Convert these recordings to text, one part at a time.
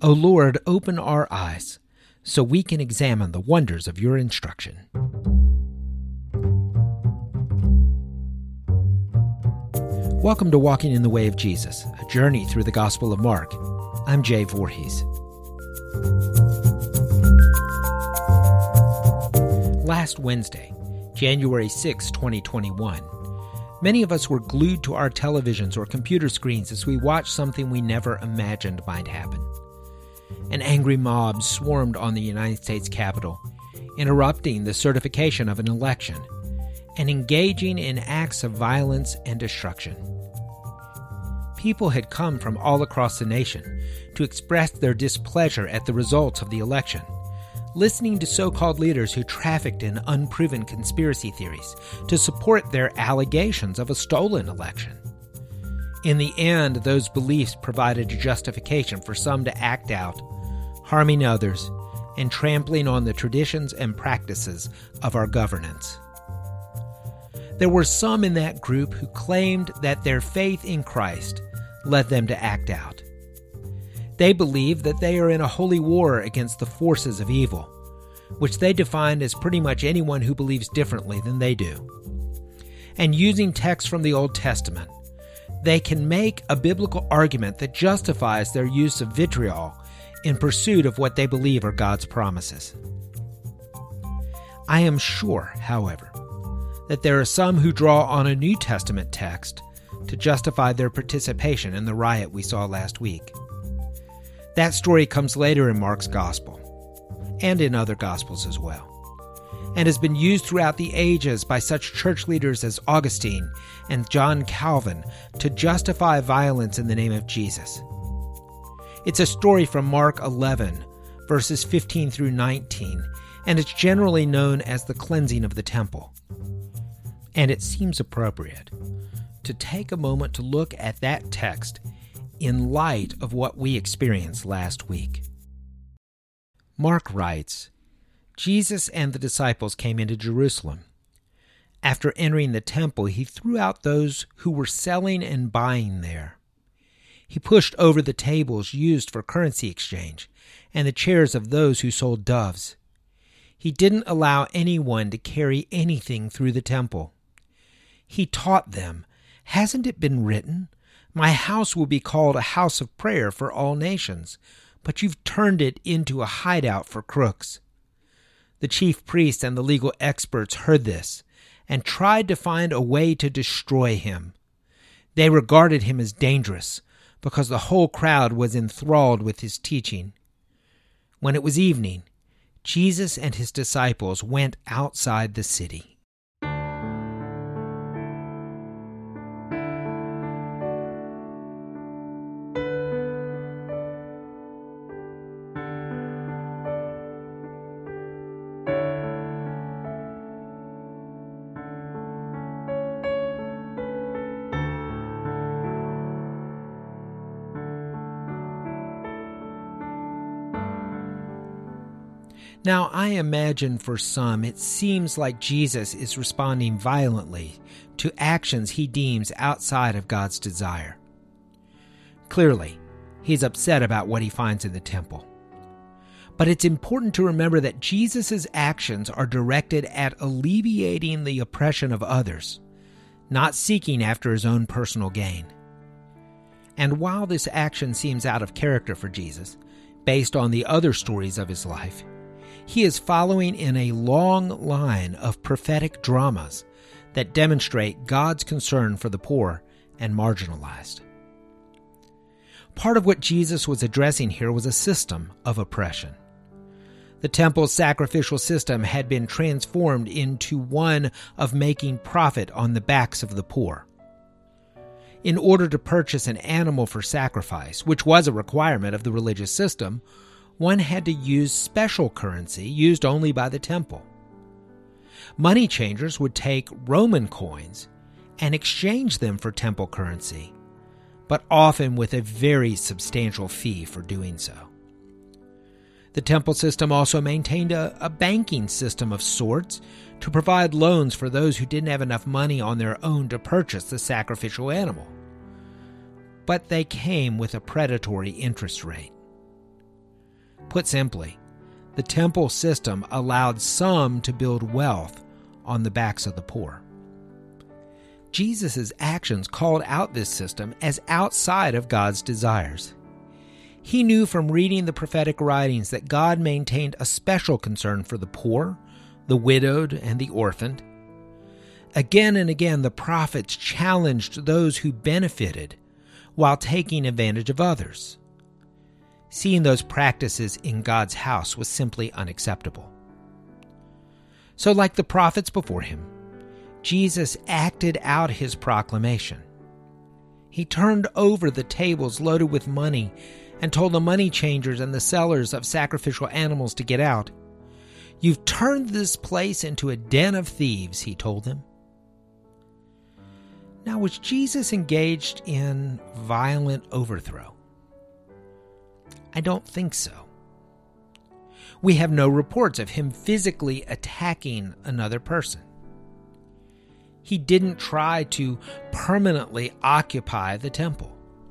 O Lord, open our eyes, so we can examine the wonders of your instruction. Welcome to Walking in the Way of Jesus, a journey through the Gospel of Mark. I'm Jay Voorhees. Last Wednesday, January 6, 2021, many of us were glued to our televisions or computer screens as we watched something we never imagined might happen. An angry mob swarmed on the United States Capitol, interrupting the certification of an election and engaging in acts of violence and destruction. People had come from all across the nation to express their displeasure at the results of the election, listening to so-called leaders who trafficked in unproven conspiracy theories to support their allegations of a stolen election. In the end, those beliefs provided a justification for some to act out, harming others, and trampling on the traditions and practices of our governance. There were some in that group who claimed that their faith in Christ led them to act out. They believe that they are in a holy war against the forces of evil, which they defined as pretty much anyone who believes differently than they do. And using texts from the Old Testament, they can make a biblical argument that justifies their use of vitriol in pursuit of what they believe are God's promises. I am sure, however, that there are some who draw on a New Testament text to justify their participation in the riot we saw last week. That story comes later in Mark's Gospel, and in other Gospels as well, and has been used throughout the ages by such church leaders as Augustine and John Calvin to justify violence in the name of Jesus. It's a story from Mark 11, verses 15 through 19, and it's generally known as the cleansing of the temple. And it seems appropriate to take a moment to look at that text in light of what we experienced last week. Mark writes, Jesus and the disciples came into Jerusalem. After entering the temple, he threw out those who were selling and buying there. He pushed over the tables used for currency exchange and the chairs of those who sold doves. He didn't allow anyone to carry anything through the temple. He taught them, "Hasn't it been written, 'My house will be called a house of prayer for all nations,' but you've turned it into a hideout for crooks." The chief priests and the legal experts heard this and tried to find a way to destroy him. They regarded him as dangerous because the whole crowd was enthralled with his teaching. When it was evening, Jesus and his disciples went outside the city. Now, I imagine for some it seems like Jesus is responding violently to actions he deems outside of God's desire. Clearly, he's upset about what he finds in the temple. But it's important to remember that Jesus' actions are directed at alleviating the oppression of others, not seeking after his own personal gain. And while this action seems out of character for Jesus, based on the other stories of his life, he is following in a long line of prophetic dramas that demonstrate God's concern for the poor and marginalized. Part of what Jesus was addressing here was a system of oppression. The temple's sacrificial system had been transformed into one of making profit on the backs of the poor. In order to purchase an animal for sacrifice, which was a requirement of the religious system, one had to use special currency used only by the temple. Money changers would take Roman coins and exchange them for temple currency, but often with a very substantial fee for doing so. The temple system also maintained a banking system of sorts to provide loans for those who didn't have enough money on their own to purchase the sacrificial animal. But they came with a predatory interest rate. Put simply, the temple system allowed some to build wealth on the backs of the poor. Jesus' actions called out this system as outside of God's desires. He knew from reading the prophetic writings that God maintained a special concern for the poor, the widowed, and the orphaned. Again and again, the prophets challenged those who benefited while taking advantage of others. Seeing those practices in God's house was simply unacceptable. So, like the prophets before him, Jesus acted out his proclamation. He turned over the tables loaded with money and told the money changers and the sellers of sacrificial animals to get out. "You've turned this place into a den of thieves," he told them. Now, was Jesus engaged in violent overthrow? I don't think so. We have no reports of him physically attacking another person. He didn't try to permanently occupy the temple.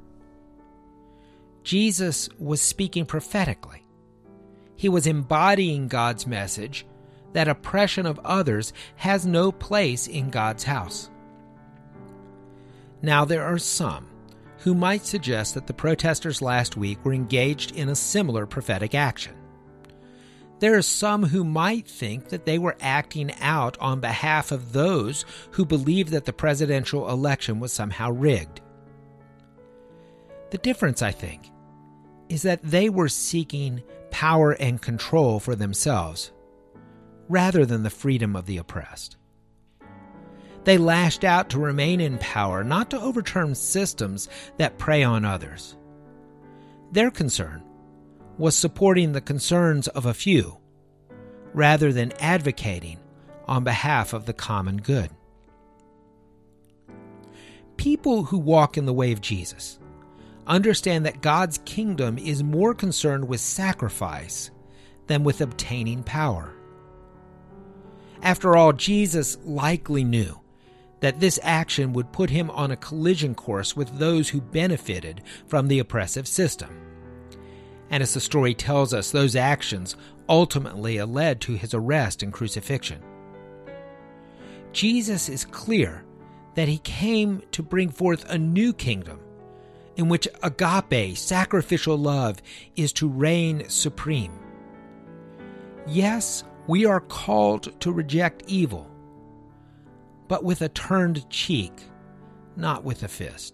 Jesus was speaking prophetically. He was embodying God's message that oppression of others has no place in God's house. Now, there are some who might suggest that the protesters last week were engaged in a similar prophetic action. There are some who might think that they were acting out on behalf of those who believed that the presidential election was somehow rigged. The difference, I think, is that they were seeking power and control for themselves, rather than the freedom of the oppressed. They lashed out to remain in power, not to overturn systems that prey on others. Their concern was supporting the concerns of a few, rather than advocating on behalf of the common good. People who walk in the way of Jesus understand that God's kingdom is more concerned with sacrifice than with obtaining power. After all, Jesus likely knew that this action would put him on a collision course with those who benefited from the oppressive system. And as the story tells us, those actions ultimately led to his arrest and crucifixion. Jesus is clear that he came to bring forth a new kingdom in which agape, sacrificial love, is to reign supreme. Yes, we are called to reject evil, but with a turned cheek, not with a fist.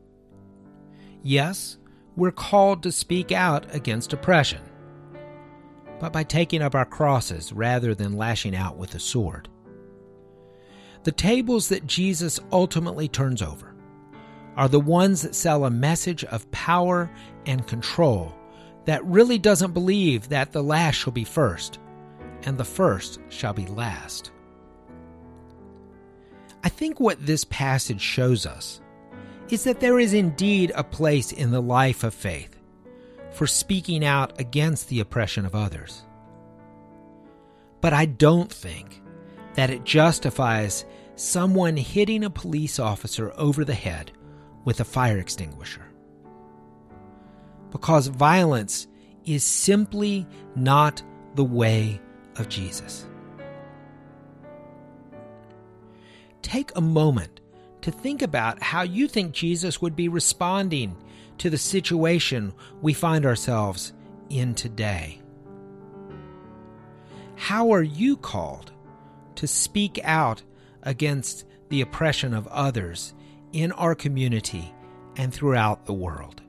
Yes, we're called to speak out against oppression, but by taking up our crosses rather than lashing out with a sword. The tables that Jesus ultimately turns over are the ones that sell a message of power and control that really doesn't believe that the last shall be first, and the first shall be last. I think what this passage shows us is that there is indeed a place in the life of faith for speaking out against the oppression of others. But I don't think that it justifies someone hitting a police officer over the head with a fire extinguisher. Because violence is simply not the way of Jesus. Take a moment to think about how you think Jesus would be responding to the situation we find ourselves in today. How are you called to speak out against the oppression of others in our community and throughout the world?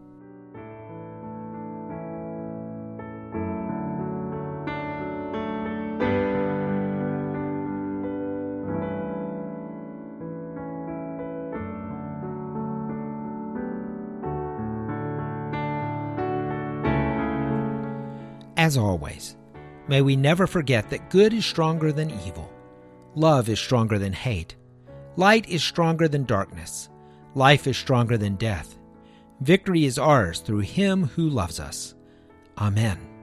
As always, may we never forget that good is stronger than evil, love is stronger than hate, light is stronger than darkness, life is stronger than death. Victory is ours through Him who loves us. Amen.